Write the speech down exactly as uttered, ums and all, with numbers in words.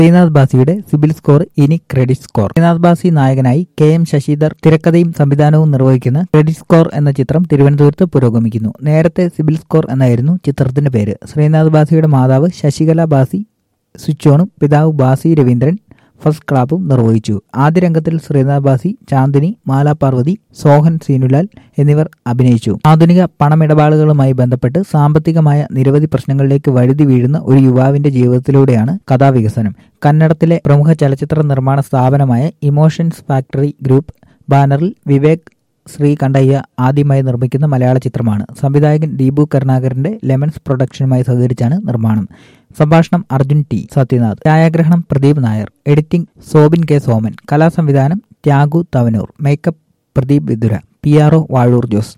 ശ്രീനാഥ് ബാസിയുടെ CIBIL score ഇനി credit score. Sreenath Basi നായകനായി കെ എം ശശിധർ തിരക്കഥയും സംവിധാനവും നിർവഹിക്കുന്ന ക്രെഡിറ്റ് സ്കോർ എന്ന ചിത്രം തിരുവനന്തപുരത്ത് പുരോഗമിക്കുന്നു. നേരത്തെ സിബിൽ സ്കോർ എന്നായിരുന്നു ചിത്രത്തിന്റെ പേര്. ശ്രീനാഥ് ബാസിയുടെ മാതാവ് ശശികല ബാസി സ്വിച്ചോണും പിതാവ് ബാസി രവീന്ദ്രൻ ഫസ്റ്റ് ക്ലാപ്പും നിർവഹിച്ചു. ആദ്യ രംഗത്തിൽ ശ്രീനാഥ് ബാസി, ചാന്ദിനി, മാല പാർവതി, സോഹൻ സീനുലാൽ എന്നിവർ അഭിനയിച്ചു. ആധുനിക പണമിടപാടുകളുമായി ബന്ധപ്പെട്ട് സാമ്പത്തികമായ നിരവധി പ്രശ്നങ്ങളിലേക്ക് വഴുതി വീഴുന്ന ഒരു യുവാവിന്റെ ജീവിതത്തിലൂടെയാണ് കഥാവികസനം. കന്നഡത്തിലെ പ്രമുഖ ചലച്ചിത്ര നിർമ്മാണ സ്ഥാപനമായ ഇമോഷൻസ് ഫാക്ടറി ഗ്രൂപ്പ് ബാനറിൽ വിവേക് ശ്രീകണ്ഠയ്യ ആദ്യമായി നിർമ്മിക്കുന്ന മലയാള ചിത്രമാണ്. സംവിധായകൻ ദീപു കരുണാകരന്റെ ലെമൻസ് പ്രൊഡക്ഷനുമായി സഹകരിച്ചാണ് നിർമ്മാണം. സംഭാഷണം അർജുൻ ടി സത്യനാഥ്. ഛായാഗ്രഹണം പ്രദീപ് നായർ. Editing Sobin K Soman. കലാസംവിധാനം Thyagu Thavanur. Makeup Pradeep Vidura. P R O Vazhoor Jose.